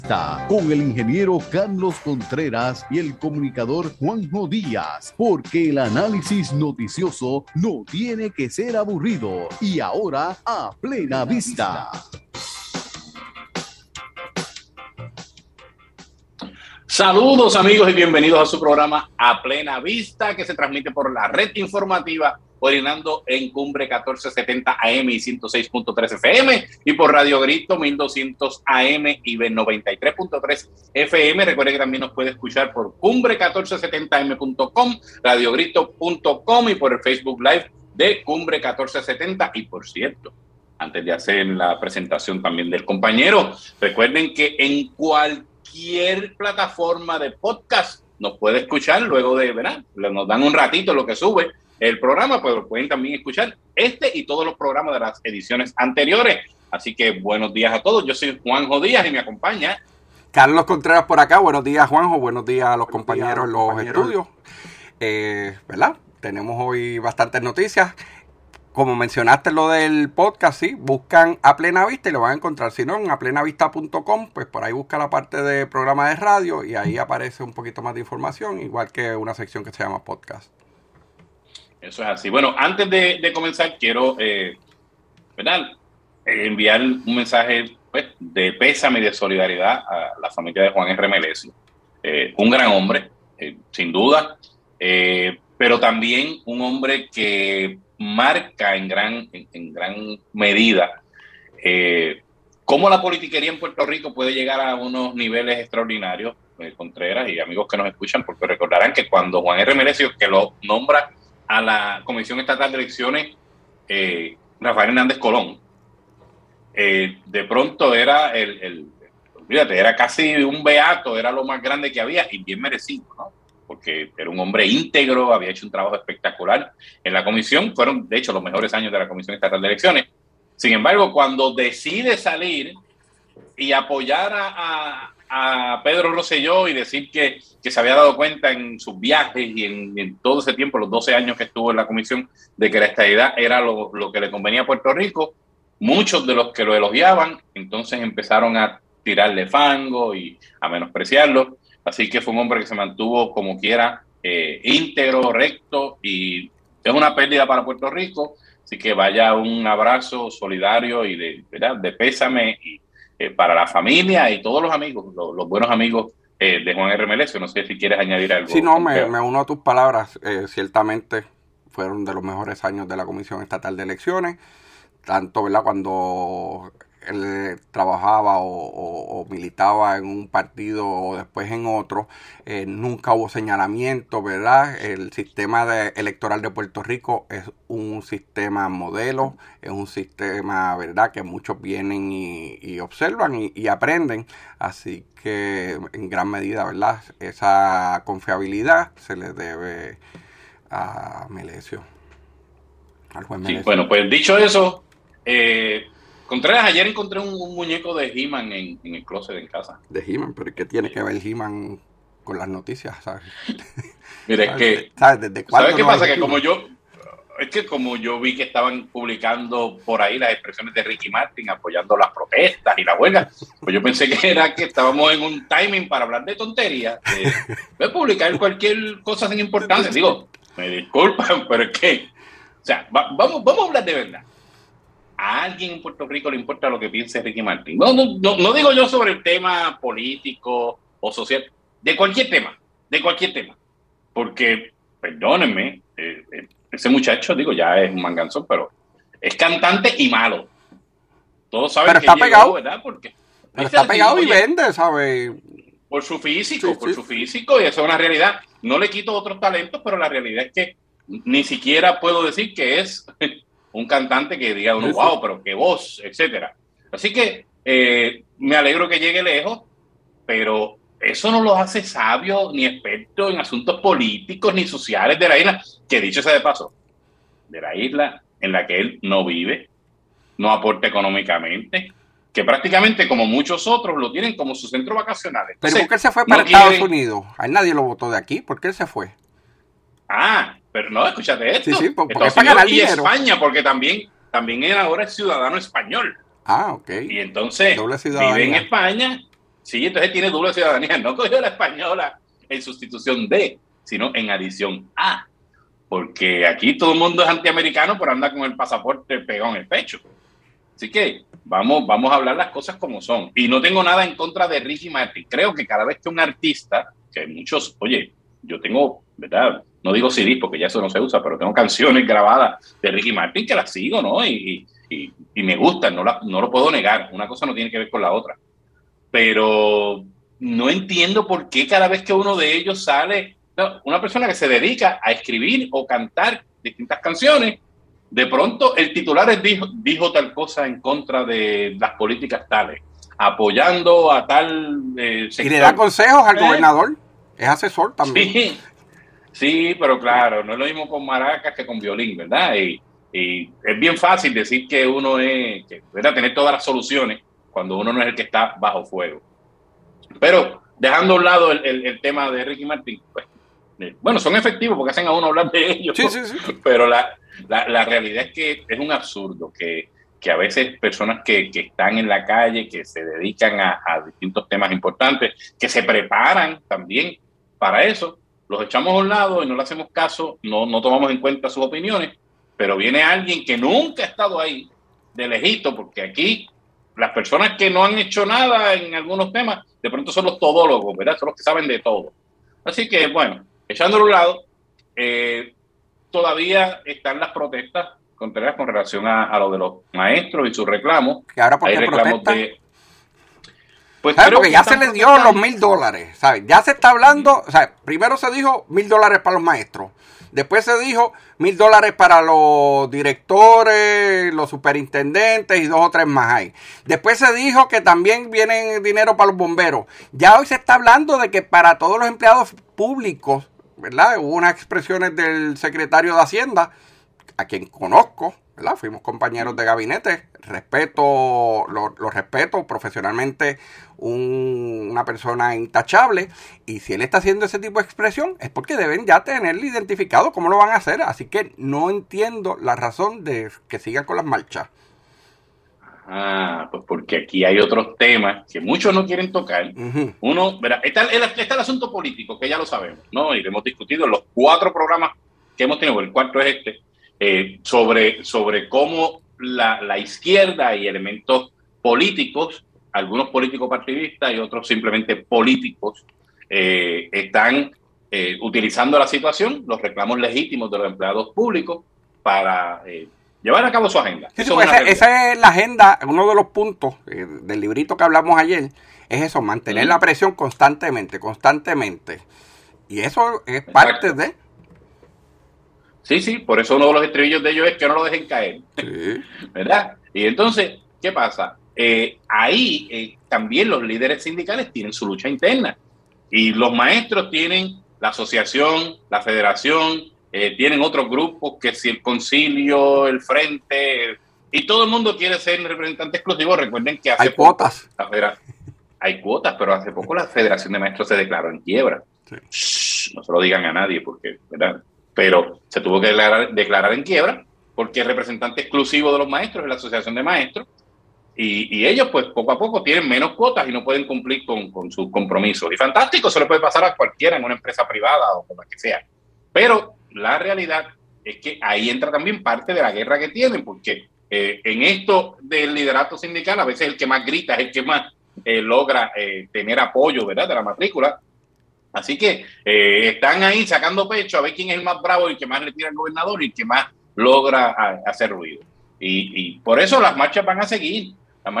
Con el ingeniero Carlos Contreras y el comunicador Juanjo Díaz, porque el análisis noticioso no tiene que ser aburrido. Y ahora, a plena vista. Saludos amigos y bienvenidos a su programa A Plena Vista, que se transmite por la red informativa originando en Cumbre 1470 AM y 106.3 FM y por Radio Grito 1200 AM y 93.3 FM. Recuerde que también nos puede escuchar por cumbre1470am.com, radiogrito.com y por el Facebook Live de Cumbre 1470. Y por cierto, antes de hacer la presentación también del compañero, recuerden que en cualquier plataforma de podcast nos puede escuchar luego de, ¿verdad? Nos dan un ratito lo que sube el programa, pero pueden también escuchar este y todos los programas de las ediciones anteriores. Así que buenos días a todos. Yo soy Juanjo Díaz y me acompaña Carlos Contreras por acá. Buenos días, Juanjo. Buenos días a los compañeros en los estudios. ¿Verdad? Tenemos hoy bastantes noticias. Como mencionaste lo del podcast, sí, buscan A Plena Vista y lo van a encontrar. Si no, en aplenavista.com, pues por ahí busca la parte de programa de radio y ahí aparece un poquito más de información, igual que una sección que se llama podcast. Eso es así. Bueno, antes de comenzar, quiero enviar un mensaje de pésame y de solidaridad a la familia de Juan R. Melesio. Un gran hombre, sin duda, pero también un hombre que marca en gran medida cómo la politiquería en Puerto Rico puede llegar a unos niveles extraordinarios. Contreras y amigos que nos escuchan, porque recordarán que cuando Juan R. Melesio, que lo nombra a la Comisión Estatal de Elecciones Rafael Hernández Colón, de pronto era olvídate, era casi un beato, era lo más grande que había y bien merecido, ¿no? Porque era un hombre íntegro, había hecho un trabajo espectacular en la comisión, fueron de hecho los mejores años de la Comisión Estatal de Elecciones. Sin embargo, cuando decide salir y apoyar a Pedro Rosselló y decir que se había dado cuenta en sus viajes y en todo ese tiempo, los 12 años que estuvo en la comisión, de que la estadidad era lo que le convenía a Puerto Rico, muchos de los que lo elogiaban entonces empezaron a tirarle fango y a menospreciarlo. Así que fue un hombre que se mantuvo como quiera íntegro, recto, y es una pérdida para Puerto Rico. Así que vaya un abrazo solidario y de pésame y para la familia y todos los amigos, los buenos amigos de Juan R. Melesio. No sé si quieres añadir algo. Sí, no, me uno a tus palabras. Ciertamente fueron de los mejores años de la Comisión Estatal de Elecciones, tanto, ¿verdad?, cuando él trabajaba o militaba en un partido o después en otro, nunca hubo señalamiento, ¿verdad? El sistema electoral de Puerto Rico es un sistema modelo, es un sistema, ¿verdad?, que muchos vienen y observan y aprenden, así que en gran medida, ¿verdad?, esa confiabilidad se le debe a Melesio, al juez Melesio. Sí, bueno, pues dicho eso, Contreras, ayer encontré un muñeco de He-Man en el closet en casa. De He-Man, pero ¿qué tiene que ver He-Man con las noticias, sabes? Mira, es que, ¿sabes qué pasa? Que como yo vi que estaban publicando por ahí las expresiones de Ricky Martin apoyando las protestas y la huelga, pues yo pensé que era que estábamos en un timing para hablar de tonterías, de publicar cualquier cosa sin importancia. Digo, me disculpan, pero es que, o sea, vamos a hablar de verdad. ¿A alguien en Puerto Rico le importa lo que piense Ricky Martin? No digo yo sobre el tema político o social, de cualquier tema. Porque, perdónenme, ese muchacho, digo, ya es un manganzón, pero es cantante y malo. Todos saben pero que está llegó, pegado, ¿verdad? Porque pero está pegado y vende, ¿sabes? Por su físico, y eso es una realidad. No le quito otros talentos, pero la realidad es que ni siquiera puedo decir que es un cantante que diga uno, wow, pero qué voz, etcétera. Así que me alegro que llegue lejos, pero eso no los hace sabios ni expertos en asuntos políticos ni sociales de la isla, que dicho sea de paso, de la isla en la que él no vive, no aporta económicamente, que prácticamente como muchos otros lo tienen como su centro vacacional. Entonces, pero ¿por qué él se fue para Estados Unidos? A nadie lo votó de aquí, ¿por qué él se fue? Pero no, escúchate esto. Sí, porque Estados Unidos y España, porque también él ahora es ciudadano español. Ah, ok. Y entonces vive en España Sí, entonces tiene doble ciudadanía. No cogió la española en sustitución de, sino en adición a. Porque aquí todo el mundo es antiamericano, pero anda con el pasaporte pegado en el pecho. Así que vamos a hablar las cosas como son. Y no tengo nada en contra de Ricky Martin. Creo que cada vez que un artista, que muchos, oye, yo tengo, ¿verdad? No digo CDs porque ya eso no se usa, pero tengo canciones grabadas de Ricky Martin que las sigo, ¿no? Y me gustan, no lo puedo negar. Una cosa no tiene que ver con la otra. Pero no entiendo por qué cada vez que uno de ellos sale, una persona que se dedica a escribir o cantar distintas canciones, de pronto el titular dijo tal cosa en contra de las políticas tales, apoyando a tal sector. Y le da consejos al gobernador, es asesor también. Sí, pero claro, no es lo mismo con maracas que con violín, ¿verdad? Y es bien fácil decir que uno es, ¿verdad? Tener todas las soluciones cuando uno no es el que está bajo fuego. Pero dejando a un lado el tema de Ricky Martin, pues, bueno, son efectivos porque hacen a uno hablar de ellos, sí. Pero la realidad es que es un absurdo que a veces personas que están en la calle, que se dedican a distintos temas importantes, que se preparan también para eso, los echamos a un lado y no le hacemos caso, no tomamos en cuenta sus opiniones, pero viene alguien que nunca ha estado ahí, de lejito, porque aquí las personas que no han hecho nada en algunos temas, de pronto son los todólogos, ¿verdad? Son los que saben de todo. Así que, bueno, echándolo a un lado, todavía están las protestas con relación a lo de los maestros y sus reclamos. ¿Y ahora por qué protestan? Pues porque ya se les dio los $1,000, ¿sabes? Ya se está hablando, o sea, primero se dijo $1,000 para los maestros. Después se dijo $1,000 para los directores, los superintendentes y 2 o 3 más hay. Después se dijo que también viene dinero para los bomberos. Ya hoy se está hablando de que para todos los empleados públicos, ¿verdad? Hubo unas expresiones del secretario de Hacienda, a quien conozco, ¿verdad? Fuimos compañeros de gabinete, lo respeto profesionalmente, una persona intachable, y si él está haciendo ese tipo de expresión es porque deben ya tenerlo identificado. ¿Cómo lo van a hacer? Así que no entiendo la razón de que sigan con las marchas. Pues porque aquí hay otros temas que muchos no quieren tocar. Uh-huh. Uno, verá, está el asunto político, que ya lo sabemos, ¿no? Y lo hemos discutido en los 4 programas que hemos tenido, el cuarto es sobre cómo la izquierda y elementos políticos, algunos políticos partidistas y otros simplemente políticos, están utilizando la situación, los reclamos legítimos de los empleados públicos para llevar a cabo su agenda. Sí, esa es la agenda, uno de los puntos del librito que hablamos ayer, es eso, mantener la presión constantemente. Y eso es parte de... Sí, por eso uno de los estribillos de ellos es que no lo dejen caer, sí. ¿Verdad? Y entonces, ¿qué pasa? Ahí también los líderes sindicales tienen su lucha interna y los maestros tienen la asociación, la federación, tienen otros grupos que si el concilio, el frente, y todo el mundo quiere ser representante exclusivo. Recuerden que hay cuotas. Hay cuotas, pero hace poco la Federación de Maestros se declaró en quiebra. Sí. No se lo digan a nadie, porque, ¿verdad? Pero se tuvo que declarar en quiebra porque el representante exclusivo de los maestros es la Asociación de Maestros y ellos pues poco a poco tienen menos cuotas y no pueden cumplir con sus compromisos. Y fantástico, se le puede pasar a cualquiera en una empresa privada o como que sea. Pero la realidad es que ahí entra también parte de la guerra que tienen, porque en esto del liderato sindical a veces el que más grita es el que más logra tener apoyo, ¿verdad?, de la matrícula. Así que están ahí sacando pecho a ver quién es el más bravo y el que más le tira al gobernador y el que más logra hacer ruido. Y por eso las marchas van a seguir.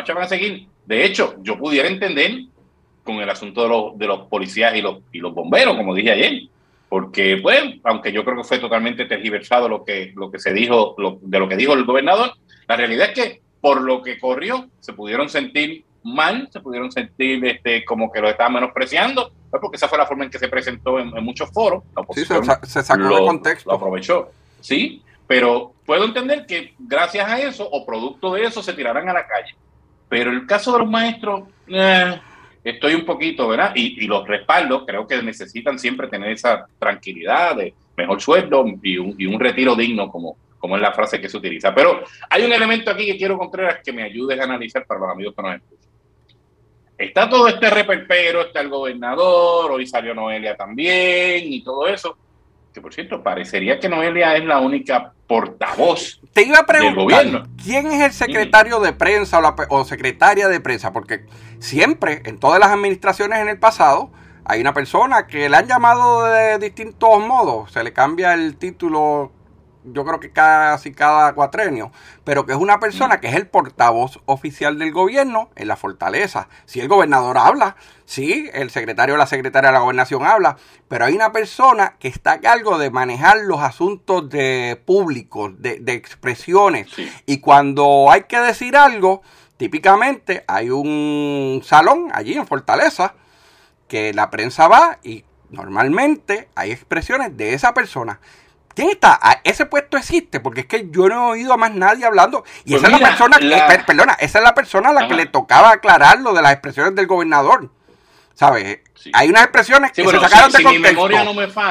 De hecho, yo pudiera entender con el asunto de los policías y los bomberos, como dije ayer. Porque, pues, aunque yo creo que fue totalmente tergiversado lo que se dijo, de lo que dijo el gobernador, la realidad es que por lo que corrió se pudieron sentir mal, se pudieron sentir como que lo estaban menospreciando, porque esa fue la forma en que se presentó en muchos foros. La oposición se sacó de contexto. Lo aprovechó, sí, pero puedo entender que gracias a eso o producto de eso se tiraran a la calle. Pero el caso de los maestros, estoy un poquito, ¿verdad? Y los respaldos, creo que necesitan siempre tener esa tranquilidad de mejor sueldo y un retiro digno, como es la frase que se utiliza. Pero hay un elemento aquí que quiero, Contreras, que me ayudes a analizar para los amigos que nos escuchan. está todo este reperpero, está el gobernador, hoy salió Noelia también y todo eso. Que por cierto, parecería que Noelia es la única portavoz Te iba a del gobierno. ¿Quién es el secretario de prensa o secretaria de prensa? Porque siempre, en todas las administraciones en el pasado, hay una persona que le han llamado de distintos modos. Se le cambia el título, yo creo que casi cada cuatrenio, pero que es una persona que es el portavoz oficial del gobierno en la fortaleza. Si el gobernador habla, sí, el secretario o la secretaria de la gobernación habla, pero hay una persona que está a cargo de manejar los asuntos de públicos, de expresiones. Sí. Y cuando hay que decir algo, típicamente hay un salón allí en Fortaleza que la prensa va y normalmente hay expresiones de esa persona. ¿Quién está? Ese puesto existe, porque es que yo no he oído a más nadie hablando. Y pues esa es la persona, esa es la persona a la que le tocaba aclarar lo de las expresiones del gobernador. ¿Sabes? Sí. Hay unas expresiones que se sacaron de contexto. Si mi memoria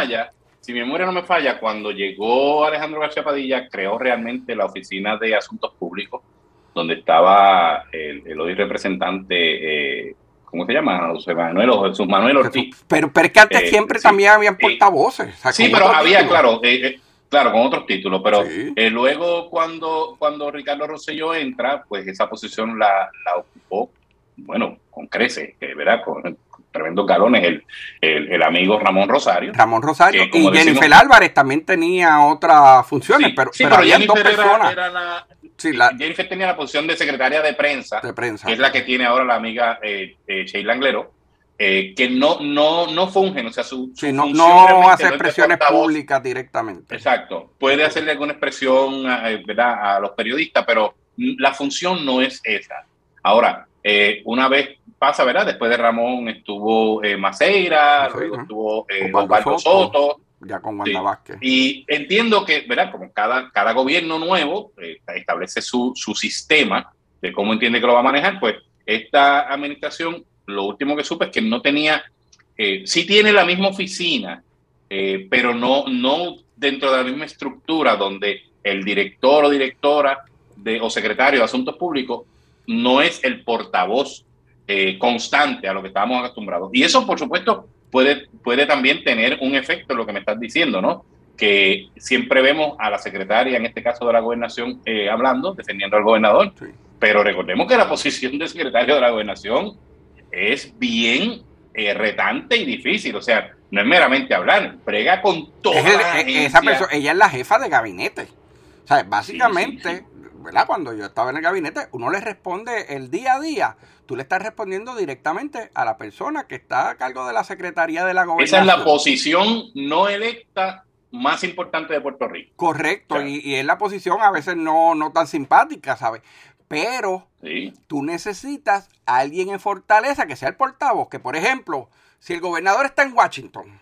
no me falla, cuando llegó Alejandro García Padilla, creó realmente la Oficina de Asuntos Públicos, donde estaba el hoy representante... ¿cómo se llama? José Manuel o Jesús Manuel Ortiz. Pero es que antes siempre también habían portavoces. Sí, pero había, claro, con otros títulos. Pero sí. Luego cuando Ricardo Rosselló entra, pues esa posición la ocupó, bueno, con creces, ¿verdad? Con tremendos galones, el amigo Ramón Rosario. Que, y Jennifer Álvarez también tenía otras funciones, pero había dos personas. Jennifer tenía la posición de secretaria de prensa, que es la que tiene ahora la amiga Sheila Anglero, que no fungen, o sea, su función no hace expresiones públicas directamente. Exacto, puede hacerle alguna expresión, ¿verdad?, a los periodistas, pero la función no es esa. Ahora, una vez pasa, ¿verdad?, después de Ramón estuvo Maceira, luego estuvo Osvaldo Soto, ya con Wanda Vázquez. Y entiendo que, ¿verdad?, como cada gobierno nuevo establece su sistema de cómo entiende que lo va a manejar, pues esta administración, lo último que supe es que no tenía, sí tiene la misma oficina, pero no dentro de la misma estructura donde el director o directora o secretario de Asuntos Públicos no es el portavoz constante a lo que estábamos acostumbrados. Y eso, por supuesto, puede también tener un efecto en lo que me estás diciendo, ¿no? Que siempre vemos a la secretaria, en este caso de la gobernación, hablando, defendiendo al gobernador, sí. Pero recordemos que la posición de secretario de la gobernación es bien retante y difícil, o sea, no es meramente hablar, prega con toda la agencia. Ella es la jefa de gabinete, o sea, básicamente, sí. ¿Verdad? Cuando yo estaba en el gabinete, uno le responde el día a día. Tú le estás respondiendo directamente a la persona que está a cargo de la Secretaría de la Gobernación. Esa es la posición no electa más importante de Puerto Rico. Correcto, claro. Y es la posición a veces no tan simpática, ¿sabes? Pero sí. Tú necesitas a alguien en Fortaleza que sea el portavoz, que por ejemplo, si el gobernador está en Washington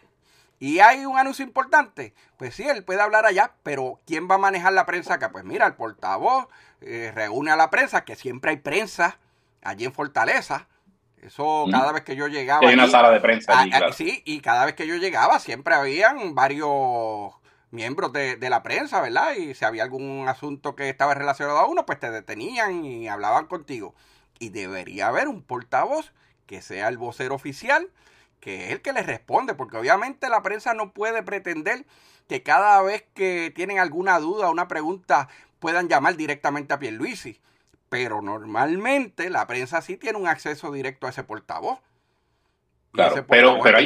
y hay un anuncio importante, pues sí, él puede hablar allá, pero ¿quién va a manejar la prensa acá? Pues mira, el portavoz reúne a la prensa, que siempre hay prensa allí en Fortaleza. Eso cada vez que yo llegaba... Hay una sala de prensa allí, claro. Sí, y cada vez que yo llegaba siempre habían varios miembros de la prensa, ¿verdad? Y si había algún asunto que estaba relacionado a uno, pues te detenían y hablaban contigo. Y debería haber un portavoz que sea el vocero oficial, que es el que les responde, porque obviamente la prensa no puede pretender que cada vez que tienen alguna duda o una pregunta puedan llamar directamente a Pierluisi, pero normalmente la prensa sí tiene un acceso directo a ese portavoz. Claro, ese portavoz pero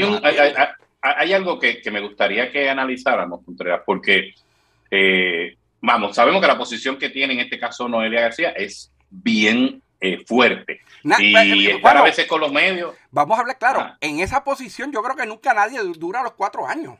hay algo que me gustaría que analizáramos, Contreras, porque sabemos que la posición que tiene en este caso Noelia García es bien fuerte. Y estar a veces con los medios. Vamos a hablar claro, en esa posición yo creo que nunca nadie dura los 4 años.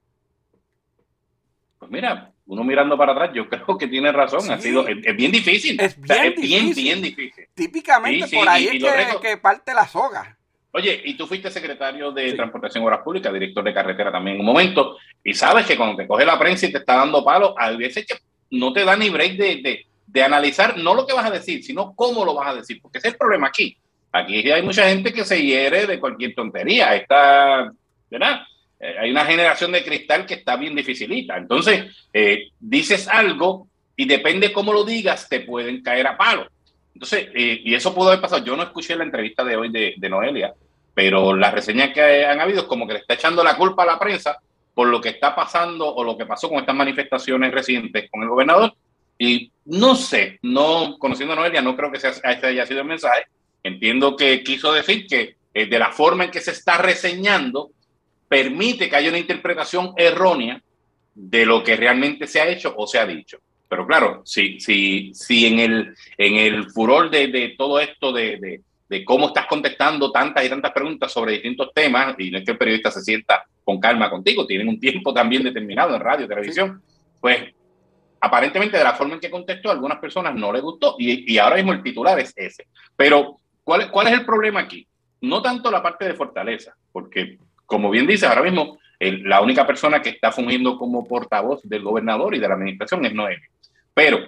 Pues mira, uno mirando para atrás, yo creo que tiene razón. Sí. Es bien difícil. Es bien difícil. Típicamente por ahí es que parte la soga. Oye, y tú fuiste secretario de Transportación y Obras Públicas, director de carretera también en un momento, y sabes que cuando te coge la prensa y te está dando palos, hay veces que no te da ni break de analizar no lo que vas a decir, sino cómo lo vas a decir, porque ese es el problema aquí. Aquí hay mucha gente que se hiere de cualquier tontería. ¿Verdad? Hay una generación de cristal que está bien dificilita. Entonces, dices algo y depende cómo lo digas, te pueden caer a palo. Entonces, y eso pudo haber pasado. Yo no escuché la entrevista de hoy de Noelia, pero las reseñas que han habido es como que le está echando la culpa a la prensa por lo que está pasando o lo que pasó con estas manifestaciones recientes con el gobernador. Y no sé, no conociendo a Noelia, no creo que este haya sido el mensaje. Entiendo que quiso decir que de la forma en que se está reseñando, permite que haya una interpretación errónea de lo que realmente se ha hecho o se ha dicho. Pero claro, si en el furor de todo esto, de cómo estás contestando tantas y tantas preguntas sobre distintos temas, y no es que el periodista se sienta con calma contigo, tienen un tiempo también determinado en radio, televisión, pues aparentemente de la forma en que contestó a algunas personas no les gustó, y ahora mismo el titular es ese. Pero, ¿cuál es el problema aquí? No tanto la parte de Fortaleza, porque como bien dices, ahora mismo la única persona que está fungiendo como portavoz del gobernador y de la administración es Noelia. Pero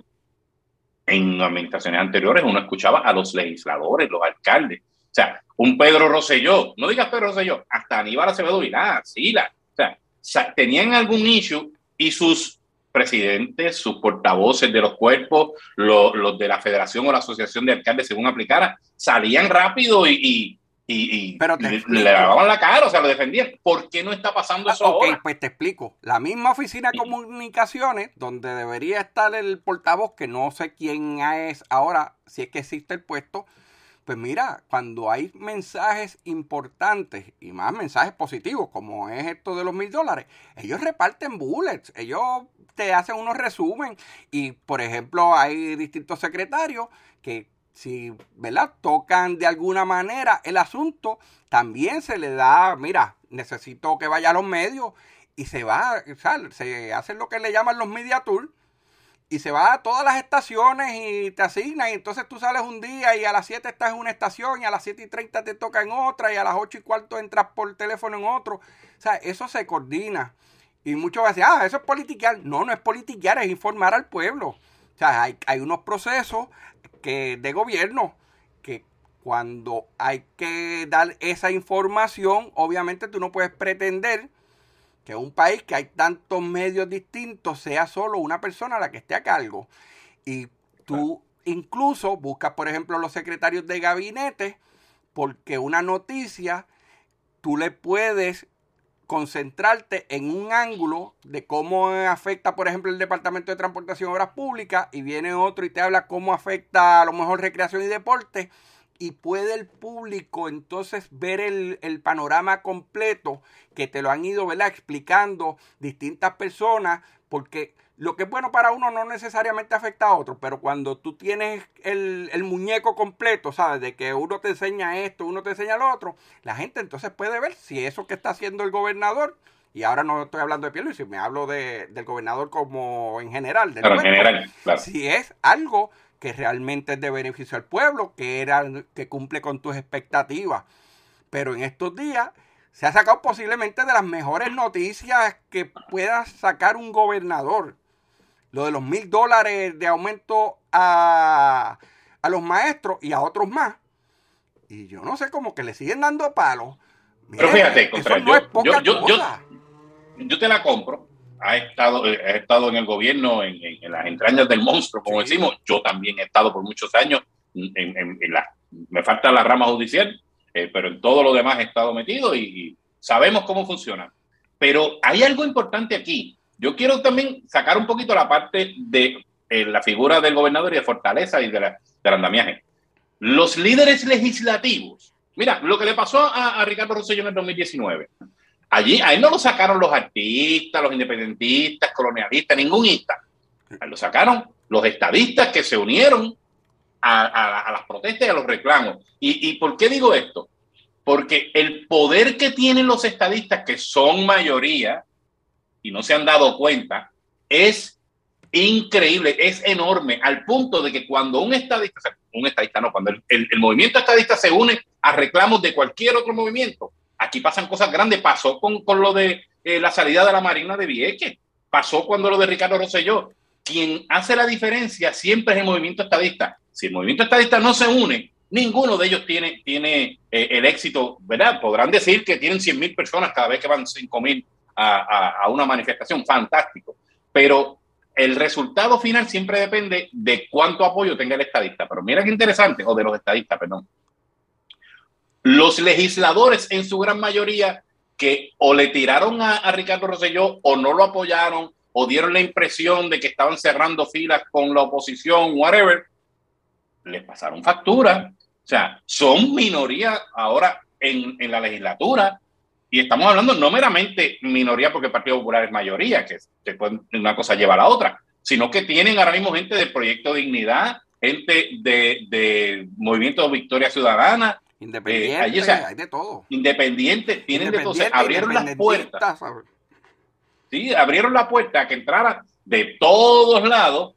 en administraciones anteriores uno escuchaba a los legisladores, los alcaldes, o sea, un Pedro Rosselló, no digas Pedro Rosselló, hasta Aníbal Acevedo Vilá, Sila, o sea, tenían algún issue y sus presidentes, sus portavoces de los cuerpos, los de la federación o la asociación de alcaldes, según aplicara, salían rápido y le lavaban la cara, o sea, lo defendían. ¿Por qué no está pasando eso ahora? Ok, pues te explico. La misma oficina de comunicaciones, donde debería estar el portavoz, que no sé quién es ahora, si es que existe el puesto, pues mira, cuando hay mensajes importantes y más mensajes positivos, como es esto de los $1,000, ellos reparten bullets, ellos te hacen unos resumen y, por ejemplo, hay distintos secretarios que si, ¿verdad?, tocan de alguna manera el asunto, también se le da, mira, necesito que vaya a los medios y se va, o sea, se hace lo que le llaman los media tour y se va a todas las estaciones y te asignan y entonces tú sales un día y a las 7 estás en una estación y a las 7:30 te toca en otra y a las 8:15 entras por teléfono en otro. O sea, eso se coordina. Y muchos van a decir, eso es politiquear. No, no es politiquear, es informar al pueblo. O sea, hay unos procesos de gobierno que cuando hay que dar esa información, obviamente tú no puedes pretender que un país que hay tantos medios distintos sea solo una persona la que esté a cargo. Y tú incluso buscas, por ejemplo, los secretarios de gabinete, porque una noticia tú le puedes concentrarte en un ángulo de cómo afecta, por ejemplo, el Departamento de Transportación y Obras Públicas, y viene otro y te habla cómo afecta a lo mejor recreación y deporte, y puede el público entonces ver el panorama completo que te lo han ido, ¿verdad?, explicando distintas personas, porque lo que es bueno para uno no necesariamente afecta a otro, pero cuando tú tienes el muñeco completo, ¿sabes?, de que uno te enseña esto, uno te enseña lo otro, la gente entonces puede ver si eso que está haciendo el gobernador, y ahora no estoy hablando de Pierluisi, me hablo del gobernador como en general, pero en general, claro, si es algo que realmente es de beneficio al pueblo, que cumple con tus expectativas. Pero en estos días se ha sacado posiblemente de las mejores noticias que pueda sacar un gobernador. Lo de los $1,000 de aumento a los maestros y a otros más. Y yo no sé, como que le siguen dando palos. Pero fíjate, eso no es poca cosa. Yo te la compro. He estado en el gobierno, en las entrañas del monstruo, como decimos. Yo también he estado por muchos años. Me falta la rama judicial, pero en todo lo demás he estado metido y sabemos cómo funciona. Pero hay algo importante aquí. Yo quiero también sacar un poquito la parte de la figura del gobernador y de Fortaleza y del andamiaje. Los líderes legislativos. Mira, lo que le pasó a Ricardo Rosselló en el 2019. Allí, a él no lo sacaron los artistas, los independentistas, colonialistas, ningún ista. A él lo sacaron los estadistas que se unieron a las protestas y a los reclamos. ¿Y por qué digo esto? Porque el poder que tienen los estadistas, que son mayoría, y no se han dado cuenta, es increíble, es enorme, al punto de que cuando cuando el movimiento estadista se une a reclamos de cualquier otro movimiento, aquí pasan cosas grandes. Pasó con lo de la salida de la Marina de Vieques, pasó cuando lo de Ricardo Rosselló. Quien hace la diferencia siempre es el movimiento estadista. Si el movimiento estadista no se une, ninguno de ellos tiene el éxito, ¿verdad? Podrán decir que tienen 100,000 personas cada vez que van 5,000 a una manifestación, fantástico. Pero el resultado final siempre depende de cuánto apoyo tenga el estadista. Pero mira qué interesante, o de los estadistas, perdón. Los legisladores, en su gran mayoría, que o le tiraron a Ricardo Rosselló o no lo apoyaron o dieron la impresión de que estaban cerrando filas con la oposición, whatever, les pasaron factura. O sea, son minoría ahora en la legislatura. Y estamos hablando no meramente minoría porque el Partido Popular es mayoría, que una cosa lleva a la otra, sino que tienen ahora mismo gente del Proyecto Dignidad, gente de Movimiento Victoria Ciudadana. Independiente, o sea, hay de todo. Independientes, tienen de todo. O sea, abrieron las puertas. Sí, abrieron la puerta a que entrara de todos lados,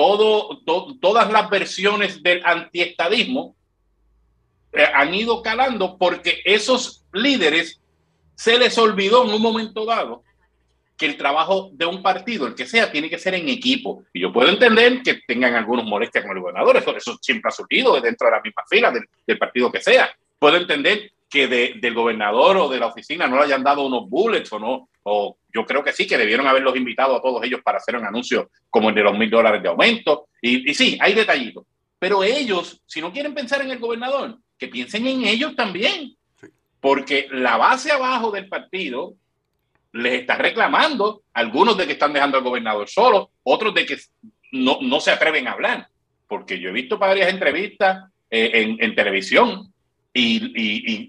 todas las versiones del antiestadismo han ido calando porque esos líderes se les olvidó en un momento dado que el trabajo de un partido, el que sea, tiene que ser en equipo. Y yo puedo entender que tengan algunos molestias con el gobernador, eso siempre ha surgido dentro de la misma fila del partido que sea. Puedo entender que del gobernador o de la oficina no le hayan dado unos bullets o no, o yo creo que sí, que debieron haberlos invitado a todos ellos para hacer un anuncio como el de los $1,000 de aumento. Y sí, hay detallitos. Pero ellos, si no quieren pensar en el gobernador, que piensen en ellos también. Porque la base abajo del partido les está reclamando, algunos de que están dejando al gobernador solo, otros de que no se atreven a hablar. Porque yo he visto varias entrevistas en televisión y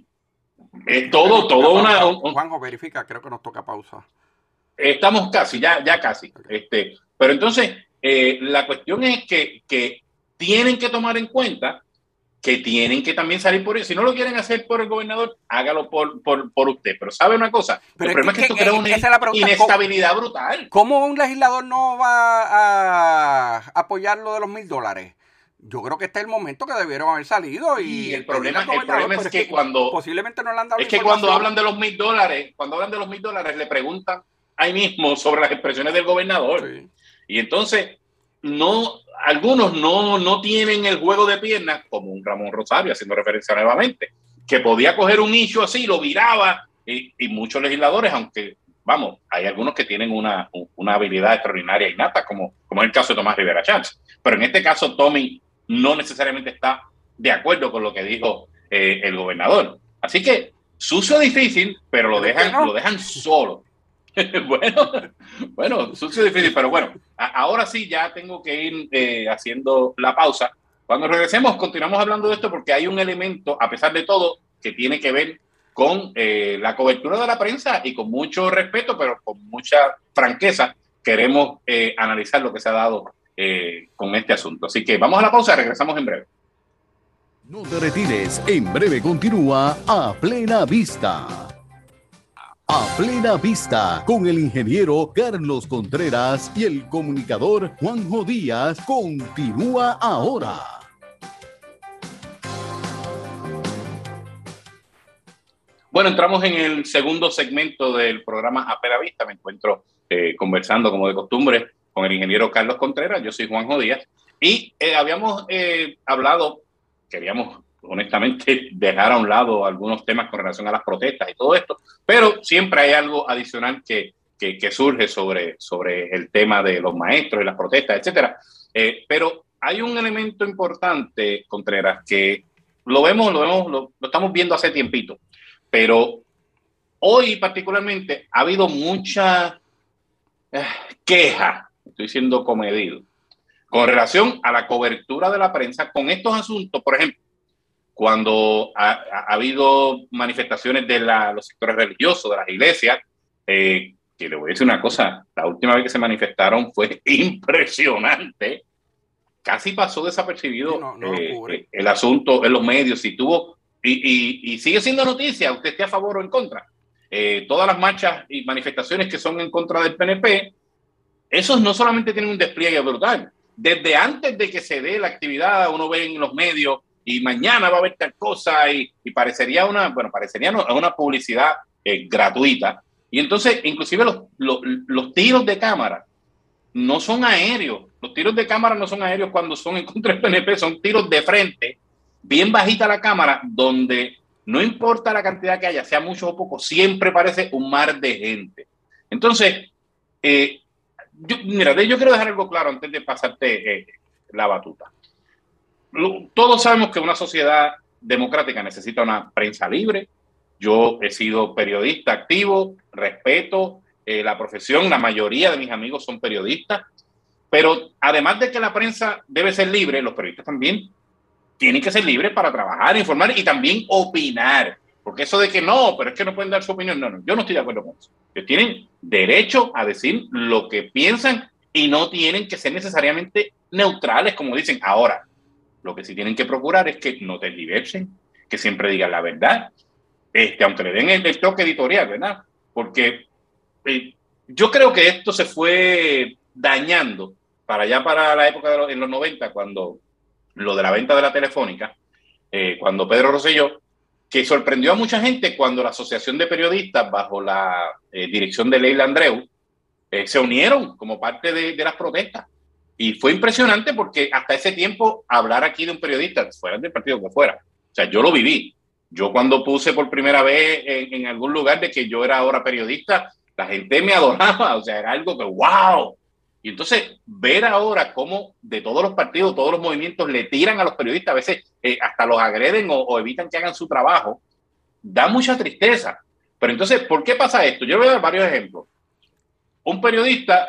todo una... Juanjo, verifica, creo que nos toca pausa. Estamos casi, ya casi. Okay. Pero entonces, la cuestión es que tienen que tomar en cuenta que tienen que también salir por eso. Si no lo quieren hacer por el gobernador, hágalo por usted. Pero ¿sabe una cosa? Pero el problema es que esto crea una inestabilidad brutal. ¿Cómo un legislador no va a apoyar lo de los $1,000? Yo creo que este es el momento que debieron haber salido. Y el problema es que cuando... Posiblemente no le han dado es que cuando hablan de los $1,000, le preguntan ahí mismo sobre las expresiones del gobernador. Sí. Y entonces... algunos no tienen el juego de piernas, como un Ramón Rosario, haciendo referencia nuevamente, que podía coger un issue así, lo viraba, y muchos legisladores, aunque, vamos, hay algunos que tienen una habilidad extraordinaria innata, como es el caso de Tomás Rivera Chávez. Pero en este caso, Tommy no necesariamente está de acuerdo con lo que dijo el gobernador. Así que, sucio difícil, pero lo dejan solo. Bueno, sucio difícil, pero bueno, ahora sí ya tengo que ir haciendo la pausa. Cuando regresemos continuamos hablando de esto porque hay un elemento, a pesar de todo, que tiene que ver con la cobertura de la prensa y con mucho respeto, pero con mucha franqueza queremos analizar lo que se ha dado con este asunto. Así que vamos a la pausa, regresamos en breve. No te retires, en breve continúa A Plena Vista. A Plena Vista, con el ingeniero Carlos Contreras y el comunicador Juanjo Díaz, continúa ahora. Bueno, entramos en el segundo segmento del programa A Plena Vista. Me encuentro conversando, como de costumbre, con el ingeniero Carlos Contreras. Yo soy Juanjo Díaz. Y habíamos hablado, queríamos honestamente dejar a un lado algunos temas con relación a las protestas y todo esto, pero siempre hay algo adicional que surge sobre el tema de los maestros y las protestas, etcétera. Pero hay un elemento importante, Contreras, que lo estamos viendo hace tiempito, pero hoy particularmente ha habido mucha queja, estoy siendo comedido, con relación a la cobertura de la prensa con estos asuntos. Por ejemplo, cuando ha habido manifestaciones de los sectores religiosos, de las iglesias, que le voy a decir una cosa, la última vez que se manifestaron fue impresionante, casi pasó desapercibido el asunto en los medios, y sigue siendo noticia, usted esté a favor o en contra. Todas las marchas y manifestaciones que son en contra del PNP, esos no solamente tienen un despliegue brutal, desde antes de que se dé la actividad, uno ve en los medios, y mañana va a haber tal cosa, y parecería una publicidad gratuita. Y entonces, inclusive los tiros de cámara no son aéreos. Los tiros de cámara no son aéreos cuando son en contra del PNP, son tiros de frente, bien bajita la cámara, donde no importa la cantidad que haya, sea mucho o poco, siempre parece un mar de gente. Entonces, yo quiero dejar algo claro antes de pasarte la batuta. Todos sabemos que una sociedad democrática necesita una prensa libre. Yo he sido periodista activo, respeto la profesión, la mayoría de mis amigos son periodistas, pero además de que la prensa debe ser libre, los periodistas también tienen que ser libres para trabajar, informar y también opinar. Porque eso de que no, pero es que no pueden dar su opinión, no, yo no estoy de acuerdo con eso. Ellos tienen derecho a decir lo que piensan y no tienen que ser necesariamente neutrales, como dicen ahora. Lo que sí tienen que procurar es que no tergiversen, que siempre digan la verdad, aunque le den el toque editorial, ¿verdad? Porque yo creo que esto se fue dañando para allá, para la época en los 90, cuando lo de la venta de la Telefónica, cuando Pedro Rosselló, que sorprendió a mucha gente cuando la Asociación de Periodistas, bajo la dirección de Leila Andreu, se unieron como parte de las protestas. Y fue impresionante porque hasta ese tiempo hablar aquí de un periodista, fuera del partido que fuera, o sea, yo lo viví. Yo cuando puse por primera vez en algún lugar de que yo era ahora periodista, la gente me adoraba, o sea, era algo que ¡wow! Y entonces ver ahora cómo de todos los partidos, todos los movimientos le tiran a los periodistas, a veces hasta los agreden o evitan que hagan su trabajo, da mucha tristeza. Pero entonces, ¿por qué pasa esto? Yo voy a dar varios ejemplos. Un periodista,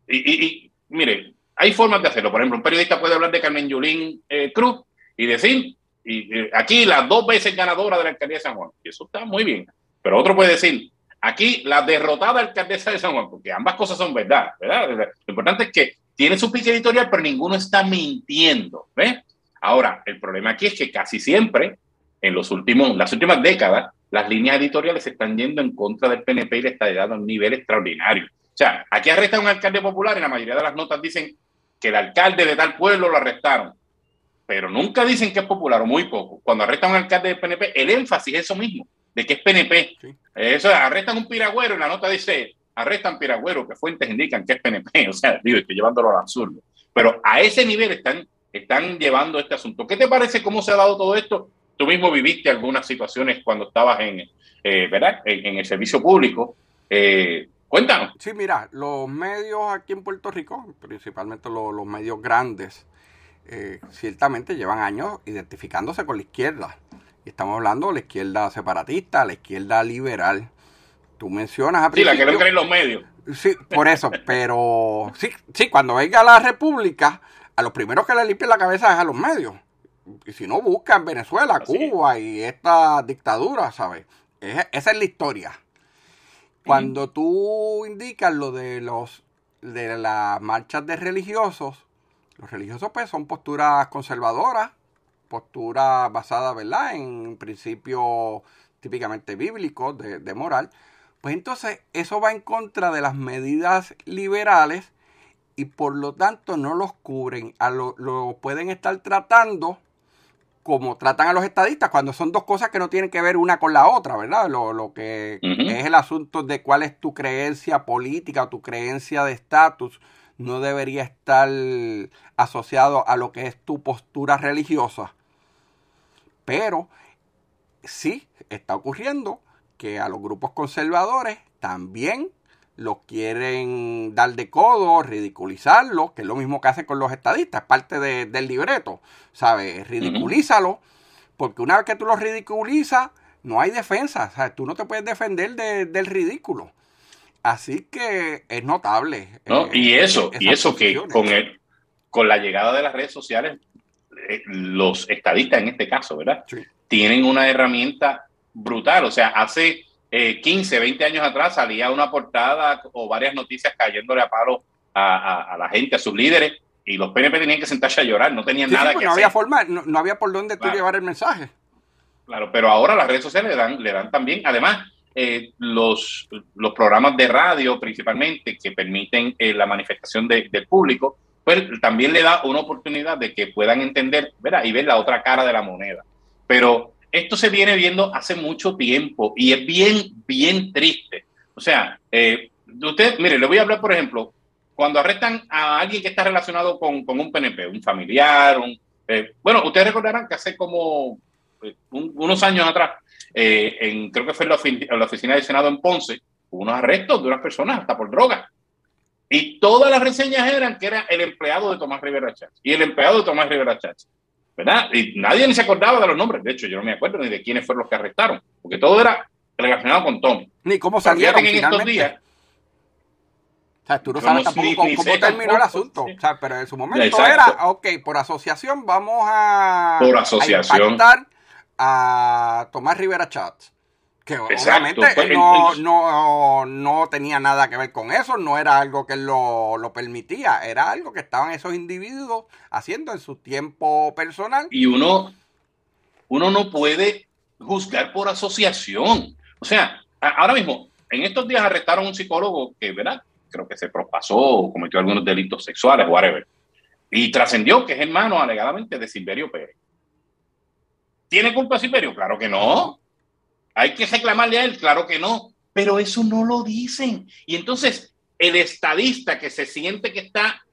y mire, hay formas de hacerlo. Por ejemplo, un periodista puede hablar de Carmen Yulín Cruz y decir, aquí las 2 veces ganadora de la alcaldía de San Juan. Y eso está muy bien. Pero otro puede decir, aquí la derrotada alcaldesa de San Juan, porque ambas cosas son verdad, ¿verdad? Lo importante es que tiene su pique editorial, pero ninguno está mintiendo, ¿ves? Ahora, el problema aquí es que casi siempre, en las últimas décadas, las líneas editoriales se están yendo en contra del PNP y le está dando a un nivel extraordinario. O sea, aquí arrestan a un alcalde popular y la mayoría de las notas dicen que el alcalde de tal pueblo lo arrestaron, pero nunca dicen que es popular o muy poco. Cuando arrestan a un alcalde del PNP, el énfasis es eso mismo, de que es PNP. Sí. Eso, arrestan un piragüero y la nota dice, arrestan piragüero, que fuentes indican que es PNP. O sea, digo, estoy llevándolo al absurdo. Pero a ese nivel están llevando este asunto. ¿Qué te parece cómo se ha dado todo esto? Tú mismo viviste algunas situaciones cuando estabas ¿verdad? En el servicio público. Cuéntanos. Sí, mira, los medios aquí en Puerto Rico, principalmente los medios grandes, ciertamente llevan años identificándose con la izquierda. Y estamos hablando de la izquierda separatista, la izquierda liberal. Tú mencionas a principio... Sí, la que no creen los medios. Sí, por eso, pero sí, cuando venga la República, a los primeros que le limpien la cabeza es a los medios. Y si no, buscan Venezuela, así Cuba y esta dictadura, ¿sabes? Esa es la historia. Cuando tú indicas lo de las marchas de religiosos, los religiosos pues son posturas conservadoras, posturas basadas, ¿verdad?, en principios típicamente bíblicos de moral. Pues entonces eso va en contra de las medidas liberales y por lo tanto no los cubren. Lo pueden estar tratando como tratan a los estadistas, cuando son dos cosas que no tienen que ver una con la otra, ¿verdad? Lo que es el asunto de cuál es tu creencia política o tu creencia de estatus no debería estar asociado a lo que es tu postura religiosa. Pero sí está ocurriendo que a los grupos conservadores también los quieren dar de codo, ridiculizarlos, que es lo mismo que hacen con los estadistas, es parte del libreto, ¿sabes? Ridiculízalo, porque una vez que tú los ridiculizas, no hay defensa, ¿sabes? Tú no te puedes defender del ridículo. Así que es notable. ¿No? Y eso que con la llegada de las redes sociales, los estadistas en este caso, ¿verdad? Sí. Tienen una herramienta brutal, o sea, hace 15, 20 años atrás salía una portada o varias noticias cayéndole a palo a la gente, a sus líderes, y los PNP tenían que sentarse a llorar, no tenían nada que hacer. No había por dónde tú llevar el mensaje. Claro, pero ahora las redes sociales le dan también, además, los programas de radio principalmente que permiten la manifestación del público, pues también le da una oportunidad de que puedan entender, ¿verdad?, y ver la otra cara de la moneda. Pero esto se viene viendo hace mucho tiempo y es bien, bien triste. O sea, mire, le voy a hablar, por ejemplo, cuando arrestan a alguien que está relacionado con un PNP, un familiar, bueno, ustedes recordarán que hace como unos años atrás, creo que fue en la oficina del Senado en Ponce, hubo unos arrestos de unas personas hasta por droga. Y todas las reseñas eran que era el empleado de Tomás Rivera Chatz. Y el empleado de Tomás Rivera Chatz. ¿Verdad? Y nadie ni se acordaba de los nombres. De hecho, yo no me acuerdo ni de quiénes fueron los que arrestaron. Porque todo era relacionado con Tommy. Ni cómo salieron en estos días. O sea, tú no sabes tampoco cómo terminó el asunto. Sí. O sea, pero en su momento Exacto. era, ok, por asociación vamos a impactar a Tomás Rivera Chatz. Que Exacto. obviamente él no tenía nada que ver con eso, no era algo que él lo permitía, era algo que estaban esos individuos haciendo en su tiempo personal. Y uno no puede juzgar por asociación. O sea, ahora mismo, en estos días arrestaron a un psicólogo que, ¿verdad? Creo que se propasó o cometió algunos delitos sexuales, whatever. Y trascendió que es hermano alegadamente de Silverio Pérez. ¿Tiene culpa Silverio? Claro que no. ¿Hay que reclamarle a él? Claro que no. Pero eso no lo dicen. Y entonces, el estadista que se siente que está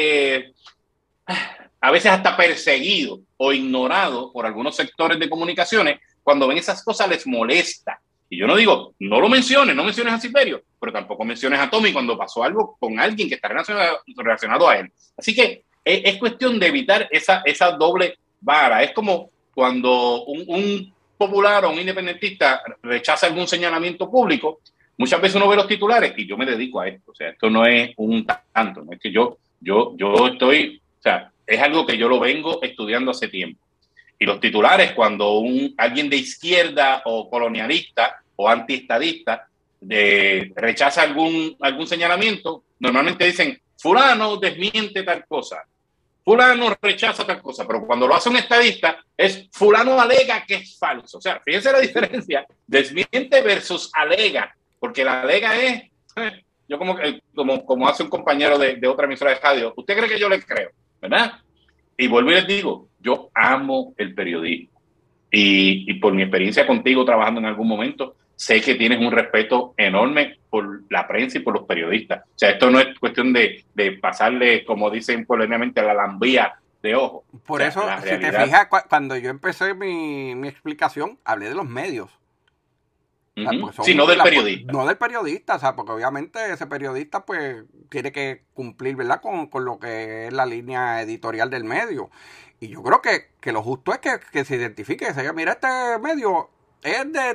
a veces hasta perseguido o ignorado por algunos sectores de comunicaciones, cuando ven esas cosas les molesta. Y yo no digo, no menciones a Silverio, pero tampoco menciones a Tommy cuando pasó algo con alguien que está relacionado a él. Así que es cuestión de evitar esa doble vara. Es como cuando un popular o un independentista rechaza algún señalamiento público, muchas veces uno ve los titulares y yo me dedico a esto. O sea, esto no es un tanto, no es que yo estoy, o sea, es algo que yo lo vengo estudiando hace tiempo. Y los titulares, cuando alguien de izquierda o colonialista o antiestadista rechaza algún señalamiento, normalmente dicen, fulano desmiente tal cosa, fulano rechaza tal cosa, pero cuando lo hace un estadista es fulano alega que es falso. O sea, fíjense la diferencia, desmiente versus alega, porque la alega es, yo como hace un compañero de otra emisora de radio, ¿usted cree que yo le creo? ¿Verdad? Y vuelvo y les digo, yo amo el periodismo y por mi experiencia contigo trabajando en algún momento, sé que tienes un respeto enorme por la prensa y por los periodistas. O sea, esto no es cuestión de pasarle, como dicen puebleramente, a la lambía de ojo. Por eso, si te fijas, cuando yo empecé mi explicación, hablé de los medios. O sea, pues sí, no del periodista. No del periodista, o sea, porque obviamente ese periodista pues tiene que cumplir, ¿verdad? Con lo que es la línea editorial del medio. Y yo creo que lo justo es que se identifique, que se diga, mira, este medio es de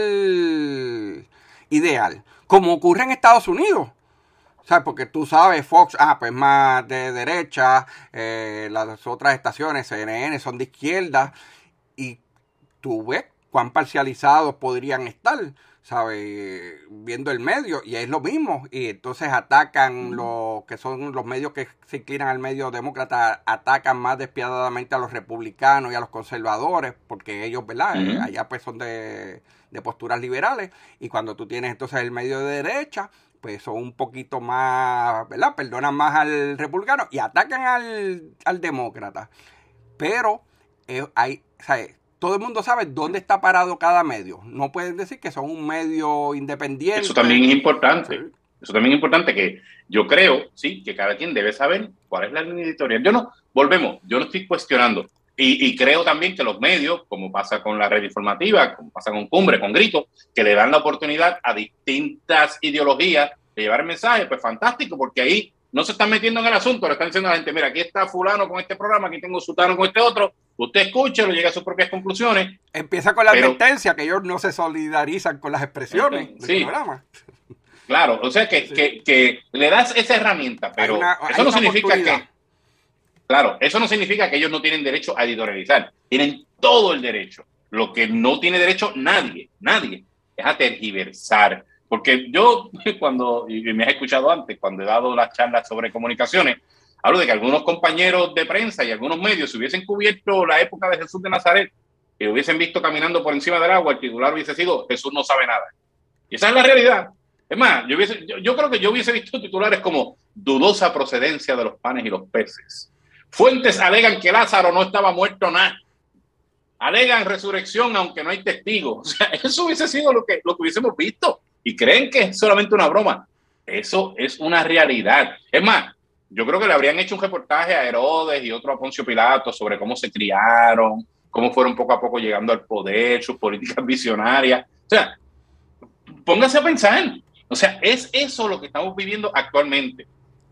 tal ideal, como ocurre en Estados Unidos. O sea, porque tú sabes, Fox, pues más de derecha, las otras estaciones, CNN, son de izquierda, y tú ves cuán parcializados podrían estar, ¿sabes? Viendo el medio, y es lo mismo, y entonces atacan lo que son los medios que se inclinan al medio demócrata, atacan más despiadadamente a los republicanos y a los conservadores, porque ellos, ¿verdad? Allá pues son de posturas liberales, y cuando tú tienes entonces el medio de derecha, pues son un poquito más, ¿verdad? Perdonan más al republicano y atacan al demócrata. Pero hay, ¿sabes? Todo el mundo sabe dónde está parado cada medio. No pueden decir que son un medio independiente. Eso también es importante. Sí. Eso también es importante, que yo creo, sí, que cada quien debe saber cuál es la línea editorial. Yo no estoy cuestionando. Y creo también que los medios, como pasa con la red informativa, como pasa con Cumbre, con Grito, que le dan la oportunidad a distintas ideologías de llevar mensajes, pues fantástico, porque ahí no se están metiendo en el asunto, le están diciendo a la gente, mira, aquí está fulano con este programa, aquí tengo sutano con este otro, usted escúchelo, llega a sus propias conclusiones. Empieza con la advertencia, que ellos no se solidarizan con las expresiones del programa. Claro, o sea que le das esa herramienta, pero eso no significa que... Claro, eso no significa que ellos no tienen derecho a editorializar, tienen todo el derecho. Lo que no tiene derecho nadie, es a tergiversar. Porque yo, y me has escuchado antes, cuando he dado las charlas sobre comunicaciones, hablo de que algunos compañeros de prensa y algunos medios, si hubiesen cubierto la época de Jesús de Nazaret, y hubiesen visto caminando por encima del agua, el titular hubiese sido Jesús no sabe nada. Y esa es la realidad. Es más, yo creo que yo hubiese visto titulares como dudosa procedencia de los panes y los peces. Fuentes alegan que Lázaro no estaba muerto nada. Alegan resurrección aunque no hay testigos. O sea, eso hubiese sido lo que hubiésemos visto. Y creen que es solamente una broma. Eso es una realidad. Es más, yo creo que le habrían hecho un reportaje a Herodes y otro a Poncio Pilato sobre cómo se criaron, cómo fueron poco a poco llegando al poder, sus políticas visionarias. O sea, póngase a pensar. O sea, es eso lo que estamos viviendo actualmente.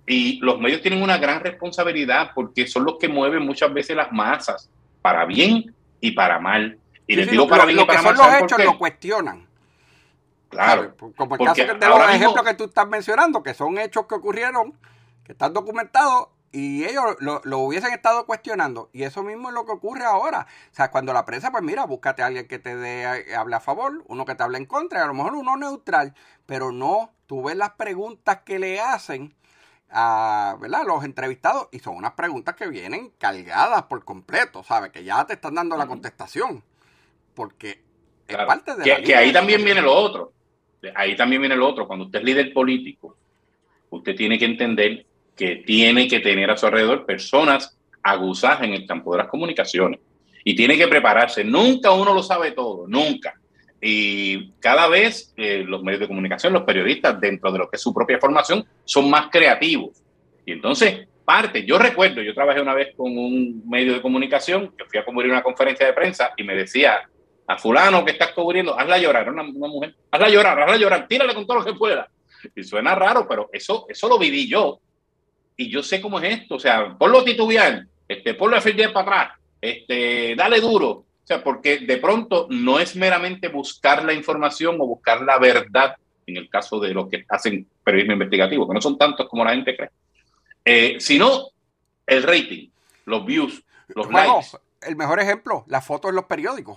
Y los medios tienen una gran responsabilidad porque son los que mueven muchas veces las masas, para bien y para mal. Y les digo para bien y para mal. Lo que son los hechos lo cuestionan. Claro. Como el caso de los ejemplos que tú estás mencionando, que son hechos que ocurrieron, que están documentados, y ellos lo hubiesen estado cuestionando. Y eso mismo es lo que ocurre ahora. O sea, cuando la prensa, pues mira, búscate a alguien que te hable a favor, uno que te hable en contra, y a lo mejor uno neutral, pero no, tú ves las preguntas que le hacen a, ¿verdad?, los entrevistados, y son unas preguntas que vienen cargadas por completo, ¿sabes? Que ya te están dando la contestación, porque claro, es parte de que ahí también viene lo otro. Ahí también viene lo otro. Cuando usted es líder político, usted tiene que entender que tiene que tener a su alrededor personas aguzadas en el campo de las comunicaciones. Y tiene que prepararse. Nunca uno lo sabe todo, nunca. Y cada vez los medios de comunicación, los periodistas, dentro de lo que es su propia formación, son más creativos. Y entonces, yo recuerdo, yo trabajé una vez con un medio de comunicación, que fui a cubrir una conferencia de prensa y me decía, a fulano que estás cubriendo, hazla llorar, una mujer, hazla llorar, tírale con todo lo que pueda. Y suena raro, pero eso lo viví yo. Y yo sé cómo es esto, o sea, ponlo titubear, ponlo a Fidel para atrás, dale duro. O sea, porque de pronto no es meramente buscar la información o buscar la verdad, en el caso de los que hacen periodismo investigativo, que no son tantos como la gente cree, sino el rating, los views, los likes. El mejor ejemplo, las fotos en los periódicos.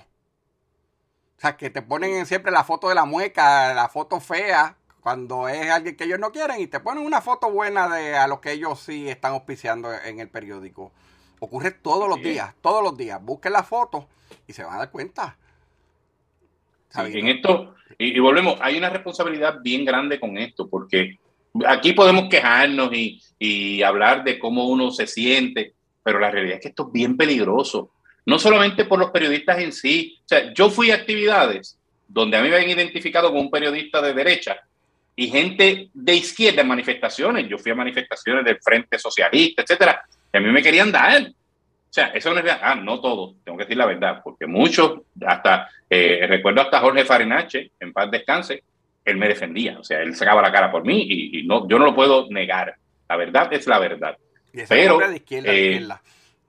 O sea, que te ponen siempre la foto de la mueca, la foto fea, cuando es alguien que ellos no quieren, y te ponen una foto buena de a los que ellos sí están auspiciando en el periódico. Ocurre todos los días. Busquen la foto y se van a dar cuenta. Sí, en esto, y volvemos, hay una responsabilidad bien grande con esto, porque aquí podemos quejarnos y hablar de cómo uno se siente, pero la realidad es que esto es bien peligroso. No solamente por los periodistas en sí. O sea, yo fui a actividades donde a mí me habían identificado como un periodista de derecha y gente de izquierda en manifestaciones. Yo fui a manifestaciones del Frente Socialista, etcétera, y a mí me querían dar. O sea, eso no es verdad. No todos, tengo que decir la verdad, porque muchos, recuerdo hasta Jorge Farinacci, en paz descanse, él me defendía. O sea, él sacaba la cara por mí y no, yo no lo puedo negar. La verdad es la verdad. Y esa pero de izquierda.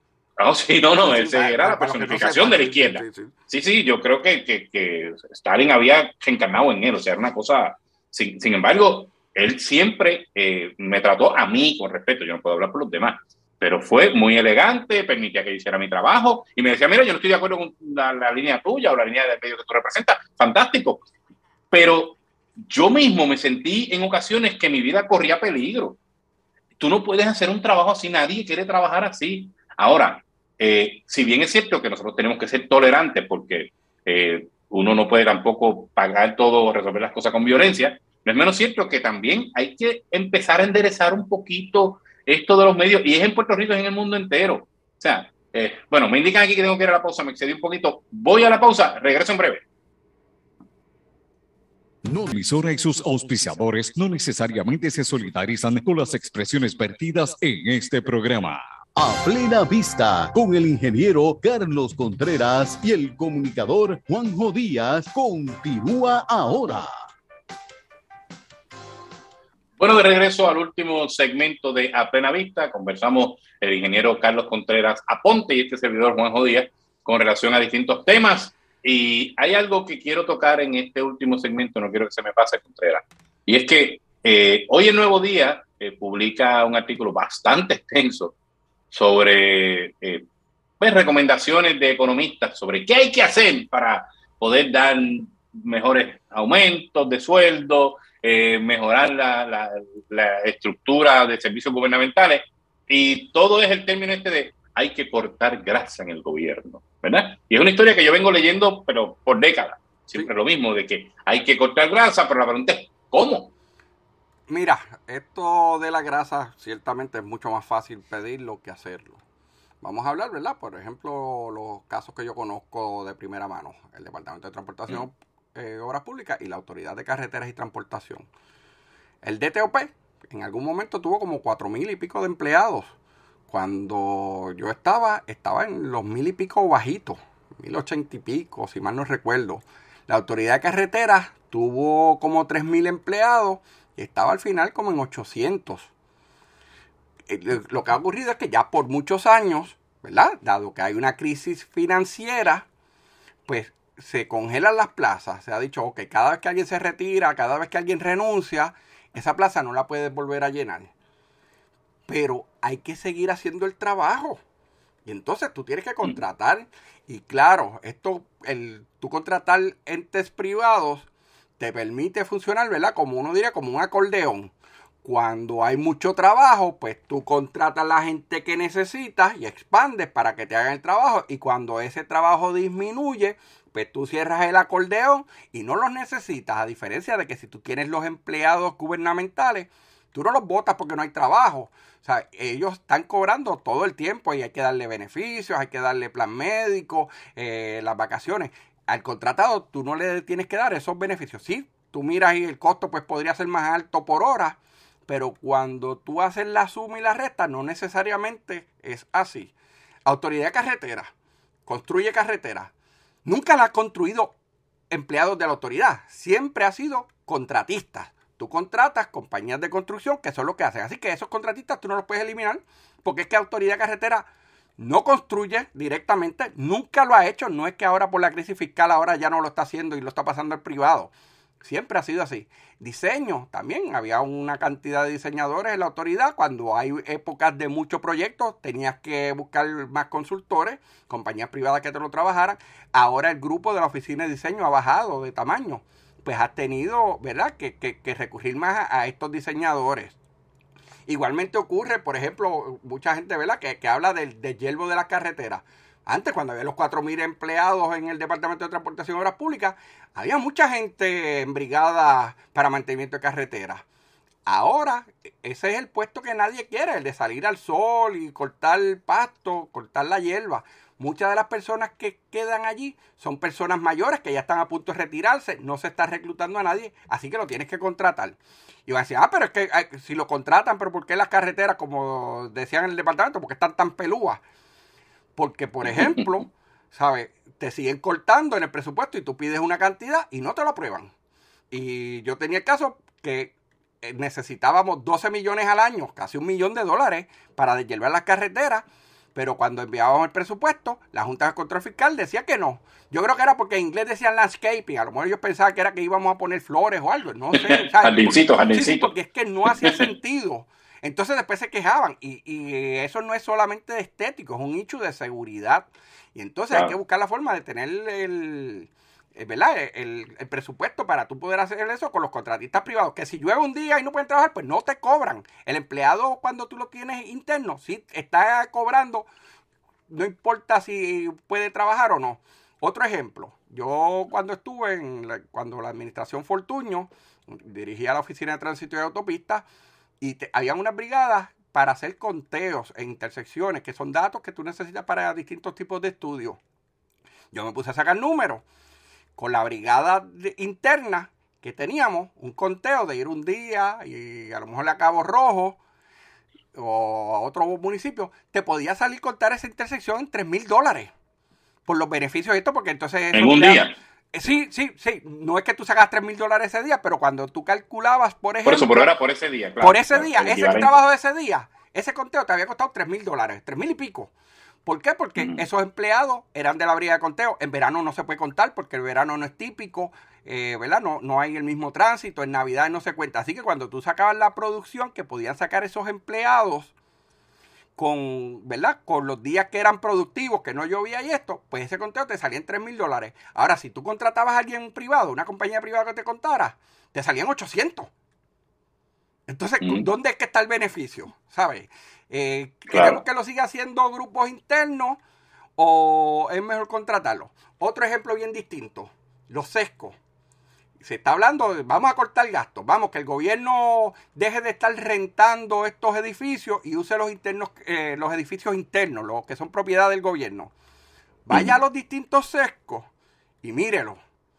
Esa era la personificación de la izquierda. Sí, yo creo que Stalin había encarnado en él, o sea, era una cosa. Sin embargo, él siempre me trató a mí con respeto, yo no puedo hablar por los demás, pero fue muy elegante, permitía que yo hiciera mi trabajo y me decía, mira, yo no estoy de acuerdo con la línea tuya o la línea del medio que tú representas, fantástico, pero yo mismo me sentí en ocasiones que mi vida corría peligro. Tú no puedes hacer un trabajo así, nadie quiere trabajar así. Ahora, si bien es cierto que nosotros tenemos que ser tolerantes porque uno no puede tampoco pagar todo o resolver las cosas con violencia, no es menos cierto que también hay que empezar a enderezar un poquito esto de los medios, y es en Puerto Rico, es en el mundo entero. O sea, bueno, me indican aquí que tengo que ir a la pausa, me excedí un poquito. Voy a la pausa, regreso en breve. No, emisora y sus auspiciadores no necesariamente se solidarizan con las expresiones vertidas en este programa. A plena vista, con el ingeniero Carlos Contreras y el comunicador Juanjo Díaz, continúa ahora. Bueno, de regreso al último segmento de A Plena Vista, conversamos el ingeniero Carlos Contreras Aponte y este servidor Juanjo Díaz con relación a distintos temas. Y hay algo que quiero tocar en este último segmento, no quiero que se me pase, Contreras, y es que hoy el Nuevo Día publica un artículo bastante extenso sobre recomendaciones de economistas sobre qué hay que hacer para poder dar mejores aumentos de sueldo, mejorar la estructura de servicios gubernamentales, y todo es el término de hay que cortar grasa en el gobierno, ¿verdad? Y es una historia que yo vengo leyendo, pero por décadas, siempre lo mismo, de que hay que cortar grasa, pero la pregunta es, ¿cómo? Mira, esto de la grasa ciertamente es mucho más fácil pedirlo que hacerlo. Vamos a hablar, ¿verdad? Por ejemplo, los casos que yo conozco de primera mano, el Departamento de Transportación, Obras Públicas y la Autoridad de Carreteras y Transportación. El DTOP en algún momento tuvo como 4,000 y pico de empleados. Cuando yo estaba en los 1,000 y pico bajitos, 1,080 y pico, si mal no recuerdo. La Autoridad de Carreteras tuvo como 3,000 empleados y estaba al final como en 800. Lo que ha ocurrido es que ya por muchos años, ¿verdad? Dado que hay una crisis financiera, pues se congelan las plazas. Se ha dicho, ok, cada vez que alguien se retira, cada vez que alguien renuncia, esa plaza no la puedes volver a llenar. Pero hay que seguir haciendo el trabajo. Y entonces tú tienes que contratar. Y claro, tú contratar entes privados te permite funcionar, ¿verdad? Como uno diría, como un acordeón. Cuando hay mucho trabajo, pues tú contratas a la gente que necesitas y expandes para que te hagan el trabajo. Y cuando ese trabajo disminuye, pues tú cierras el acordeón y no los necesitas. A diferencia de que si tú tienes los empleados gubernamentales, tú no los botas porque no hay trabajo. O sea, ellos están cobrando todo el tiempo y hay que darle beneficios, hay que darle plan médico, las vacaciones. Al contratado tú no le tienes que dar esos beneficios. Sí, tú miras y el costo pues podría ser más alto por hora, pero cuando tú haces la suma y la resta, no necesariamente es así. Autoridad de carretera, construye carretera. Nunca la han construido empleados de la autoridad, siempre ha sido contratistas. Tú contratas compañías de construcción que son lo que hacen. Así que esos contratistas tú no los puedes eliminar porque es que Autoridad de Carretera no construye directamente, nunca lo ha hecho. No es que ahora por la crisis fiscal ahora ya no lo está haciendo y lo está pasando al privado. Siempre ha sido así. Diseño, también había una cantidad de diseñadores en la autoridad. Cuando hay épocas de muchos proyectos, tenías que buscar más consultores, compañías privadas que te lo trabajaran. Ahora el grupo de la oficina de diseño ha bajado de tamaño. Pues has tenido, ¿verdad?, que recurrir más a estos diseñadores. Igualmente ocurre, por ejemplo, mucha gente, ¿verdad?, que habla del deshiervo de las carreteras. Antes, cuando había los 4,000 empleados en el Departamento de Transportación y Obras Públicas, había mucha gente en brigadas para mantenimiento de carreteras. Ahora, ese es el puesto que nadie quiere, el de salir al sol y cortar el pasto, cortar la hierba. Muchas de las personas que quedan allí son personas mayores que ya están a punto de retirarse, no se está reclutando a nadie, así que lo tienes que contratar. Y van a decir, pero es que si lo contratan, pero ¿por qué las carreteras, como decían en el departamento, por qué están tan pelúas? Porque, por ejemplo, ¿sabes?, te siguen cortando en el presupuesto y tú pides una cantidad y no te lo aprueban. Y yo tenía el caso que necesitábamos 12 millones al año, casi $1 millón para deshiervar las carreteras, pero cuando enviábamos el presupuesto, la Junta de Control Fiscal decía que no. Yo creo que era porque en inglés decían landscaping, a lo mejor ellos pensaban que era que íbamos a poner flores o algo, no sé. Jardincito. Sí, porque es que no hacía sentido. Entonces después se quejaban y eso no es solamente estético, es un hecho de seguridad. Y entonces hay que buscar la forma de tener ¿verdad?, el presupuesto para tú poder hacer eso con los contratistas privados, que si llueve un día y no pueden trabajar, pues no te cobran. El empleado, cuando tú lo tienes interno, sí está cobrando, no importa si puede trabajar o no. Otro ejemplo, yo cuando estuve cuando la administración Fortuño dirigía la oficina de tránsito y autopistas, y había unas brigadas para hacer conteos en intersecciones, que son datos que tú necesitas para distintos tipos de estudios. Yo me puse a sacar números. Con la brigada interna que teníamos, un conteo de ir un día y a lo mejor a Cabo Rojo o a otro municipio, te podía salir contar esa intersección en $3,000 por los beneficios de esto, porque entonces... ¿En un día? Sí. No es que tú sacas $3,000 ese día, pero cuando tú calculabas, por ejemplo... Por eso, pero era por ese día, claro. Por ese día, ese trabajo de ese día, ese conteo te había costado $3,000, 3,000 y pico. ¿Por qué? Porque esos empleados eran de la brigada de conteo. En verano no se puede contar porque el verano no es típico, ¿verdad? No hay el mismo tránsito, en Navidad no se cuenta. Así que cuando tú sacabas la producción que podían sacar esos empleados ¿verdad?, con los días que eran productivos, que no llovía y esto, pues ese conteo te salía en $3,000. Ahora, si tú contratabas a alguien privado, una compañía privada que te contara, te salían 800. Entonces, ¿dónde es que está el beneficio? ¿Sabes? ¿Queremos que lo siga haciendo grupos internos o es mejor contratarlo? Otro ejemplo bien distinto, los sescos. Se está hablando de, vamos a cortar gastos, vamos, que el gobierno deje de estar rentando estos edificios y use los edificios internos, los que son propiedad del gobierno. Vaya a los distintos sescos y mírelo.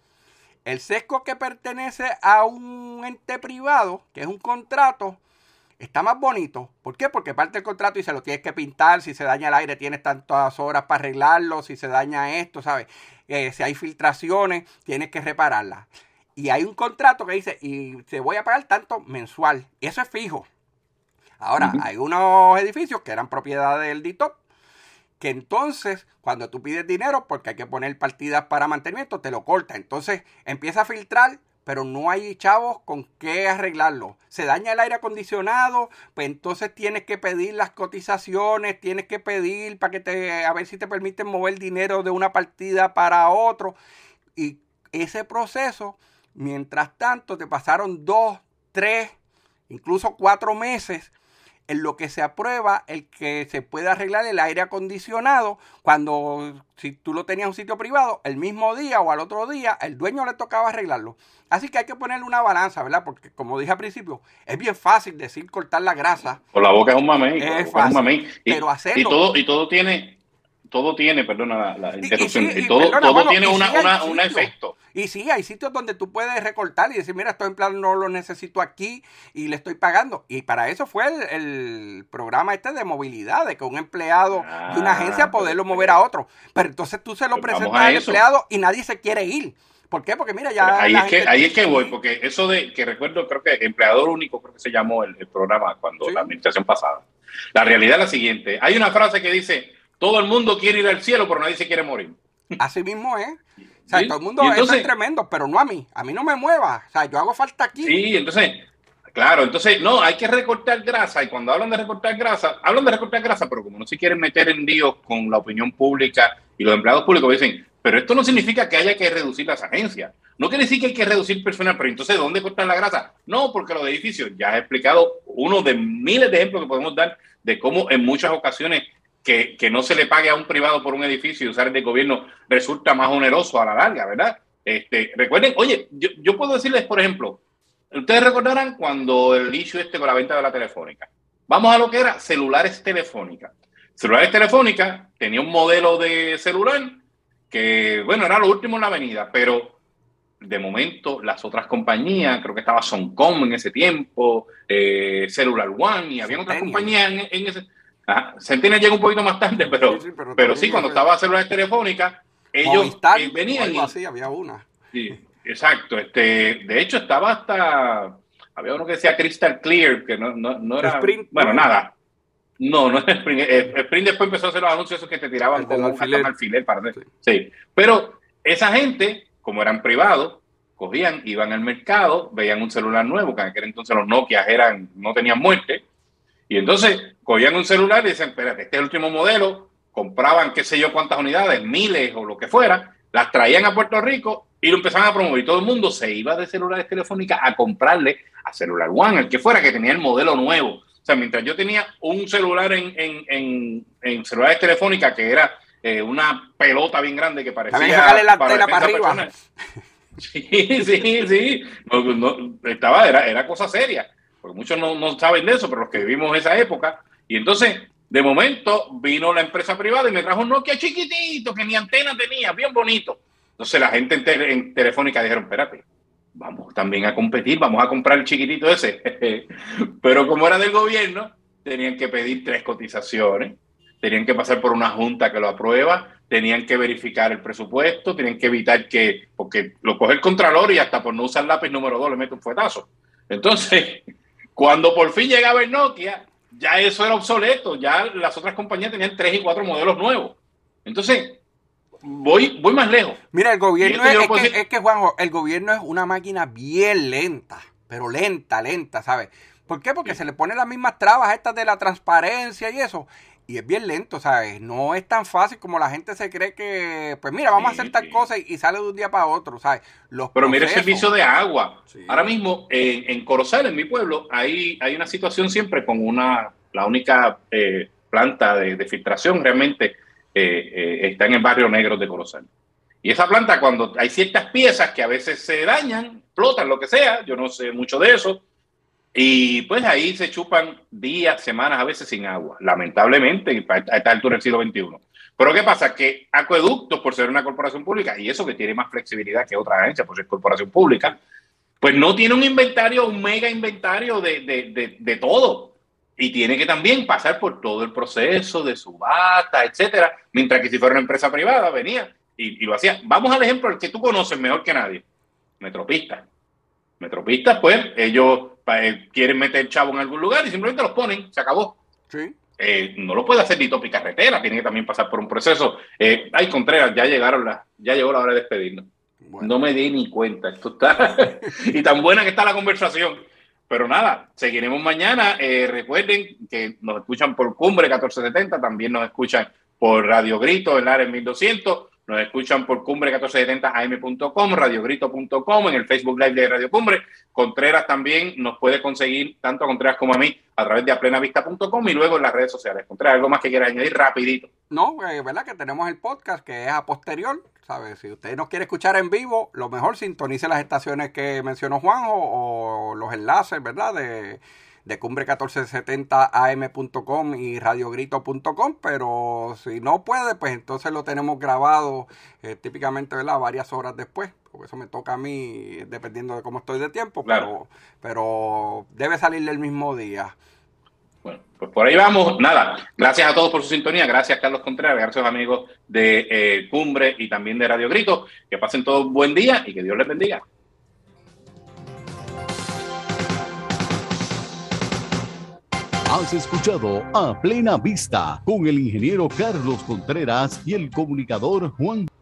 El sesco que pertenece a un ente privado, que es un contrato, está más bonito. ¿Por qué? Porque parte del contrato y se lo tienes que pintar. Si se daña el aire, tienes tantas horas para arreglarlo. Si se daña esto, ¿sabes? Si hay filtraciones, tienes que repararlas. Y hay un contrato que dice, y te voy a pagar tanto mensual. Eso es fijo. Ahora, hay unos edificios que eran propiedad del DITOP, que entonces, cuando tú pides dinero, porque hay que poner partidas para mantenimiento, te lo corta. Entonces, empieza a filtrar, pero no hay chavos con qué arreglarlo. Se daña el aire acondicionado, pues entonces tienes que pedir las cotizaciones, tienes que pedir para a ver si te permiten mover dinero de una partida para otro. Y ese proceso, mientras tanto, te pasaron 2, 3, incluso 4 meses en lo que se aprueba el que se puede arreglar el aire acondicionado cuando, si tú lo tenías en un sitio privado, el mismo día o al otro día, el dueño le tocaba arreglarlo. Así que hay que ponerle una balanza, ¿verdad? Porque, como dije al principio, es bien fácil decir cortar la grasa. Por la boca es un mamey. Es fácil, pero hacerlo... Y todo tiene, perdona la interrupción, todo tiene un efecto. Y sí, hay sitios donde tú puedes recortar y decir, mira, estos empleados no los necesito aquí y le estoy pagando. Y para eso fue el programa de movilidad, de que un empleado de una agencia poderlo mover a otro. Pero entonces tú se lo presentas al empleado y nadie se quiere ir. ¿Por qué? Porque mira, ya... Ahí es que voy, porque eso de que recuerdo, creo que Empleador Único, creo que se llamó el programa cuando la administración pasada. La realidad es la siguiente. Hay una frase que dice... Todo el mundo quiere ir al cielo, pero nadie se quiere morir. Así mismo es. O sea, ¿sí? Todo el mundo entonces, es tremendo, pero no a mí. A mí no me mueva. O sea, yo hago falta aquí. Sí, entonces, claro, no, hay que recortar grasa. Y cuando hablan de recortar grasa, pero como no se quieren meter en líos con la opinión pública y los empleados públicos, dicen, pero esto no significa que haya que reducir las agencias. No quiere decir que hay que reducir personal, pero entonces, ¿dónde cortar la grasa? No, porque los edificios, ya he explicado uno de miles de ejemplos que podemos dar de cómo en muchas ocasiones que no se le pague a un privado por un edificio y usar el del gobierno resulta más oneroso a la larga, ¿verdad? Recuerden, oye, yo puedo decirles, por ejemplo, ustedes recordarán cuando el issue con la venta de la telefónica. Vamos a lo que era celulares telefónicas. Celulares telefónicas tenía un modelo de celular que, bueno, era lo último en la avenida, pero de momento las otras compañías, creo que estaba Soncom en ese tiempo, Cellular One, y había otras compañías en ese... Centennial llegó un poquito más tarde, pero sí, cuando estaba celulares telefónicas, ellos venían. Así, había una. Sí, exacto. De hecho, estaba hasta. Había uno que decía Crystal Clear, que no era. Sprint, nada. No es Sprint. Sprint después empezó a hacer los anuncios esos que te tiraban con un alfiler para hacer. Sí. Pero esa gente, como eran privados, iban al mercado, veían un celular nuevo, que en aquel entonces los Nokia no tenían muerte. Y entonces cogían un celular y decían, espérate, este es el último modelo, compraban qué sé yo cuántas unidades, miles o lo que fuera, las traían a Puerto Rico y lo empezaban a promover. Y todo el mundo se iba de celulares telefónicas a comprarle a Cellular One, el que fuera, que tenía el modelo nuevo. O sea, mientras yo tenía un celular en celulares telefónicas que era una pelota bien grande que parecía... También sacarle la antena para arriba. Personal. Sí. Era cosa seria. Porque muchos no saben de eso, pero los que vivimos esa época. Y entonces, de momento, vino la empresa privada y me trajo un Nokia chiquitito, que ni antena tenía, bien bonito. Entonces la gente en Telefónica dijeron, espérate, vamos también a competir, vamos a comprar el chiquitito ese. Pero como era del gobierno, tenían que pedir 3 cotizaciones, tenían que pasar por una junta que lo aprueba, tenían que verificar el presupuesto, tenían que evitar porque lo coge el contralor y hasta por no usar lápiz número 2 le mete un fuetazo. Entonces... Cuando por fin llegaba el Nokia, ya eso era obsoleto, ya las otras compañías tenían 3 y 4 modelos nuevos. Entonces, voy más lejos. Mira, el gobierno es que, Juanjo, el gobierno es una máquina bien lenta, pero lenta, ¿sabes? ¿Por qué? Porque se le ponen las mismas trabas estas de la transparencia y eso. Y es bien lento, ¿sabes? No es tan fácil como la gente se cree que, pues mira, vamos a hacer tal cosa y sale de un día para otro, ¿sabes? Pero mira el servicio de agua. Sí. Ahora mismo, en Corozal, en mi pueblo, hay una situación siempre con la única planta de filtración realmente está en el barrio negro de Corozal. Y esa planta, cuando hay ciertas piezas que a veces se dañan, explotan, lo que sea, yo no sé mucho de eso, y pues ahí se chupan días, semanas, a veces sin agua, lamentablemente, a esta altura del siglo XXI. Pero ¿qué pasa? Que Acueductos, por ser una corporación pública, y eso que tiene más flexibilidad que otra agencia por ser corporación pública, pues no tiene un mega inventario de todo. Y tiene que también pasar por todo el proceso de subasta, etcétera, mientras que si fuera una empresa privada venía y lo hacía. Vamos al ejemplo el que tú conoces mejor que nadie, Metropistas. Metropistas, pues, ellos quieren meter chavo en algún lugar y simplemente los ponen, se acabó. Sí. No lo puede hacer ni Topi Carretera, tiene que también pasar por un proceso. Ay, Contreras, ya llegó la hora de despedirnos. Bueno. No me di ni cuenta, esto está y tan buena que está la conversación. Pero nada, seguiremos mañana. Recuerden que nos escuchan por Cumbre 1470, también nos escuchan por Radio Grito en Lares 1200, nos escuchan por cumbre1470am.com, radiogrito.com, en el Facebook Live de Radio Cumbre. Contreras también nos puede conseguir, tanto a Contreras como a mí, a través de aplenavista.com y luego en las redes sociales. Contreras, ¿algo más que quieras añadir rapidito? No, verdad que tenemos el podcast que es a posterior, ¿sabes? Si usted nos quiere escuchar en vivo, lo mejor sintonice las estaciones que mencionó Juanjo o los enlaces, ¿verdad? De cumbre1470am.com y radiogrito.com, pero si no puede, pues entonces lo tenemos grabado típicamente, ¿verdad? Varias horas después, porque eso me toca a mí dependiendo de cómo estoy de tiempo, claro. pero debe salir el mismo día. Bueno, pues por ahí vamos. Nada, gracias a todos por su sintonía, gracias Carlos Contreras, gracias a los amigos de Cumbre y también de Radio Grito, que pasen todos un buen día y que Dios les bendiga. Has escuchado A Plena Vista con el ingeniero Carlos Contreras y el comunicador Juan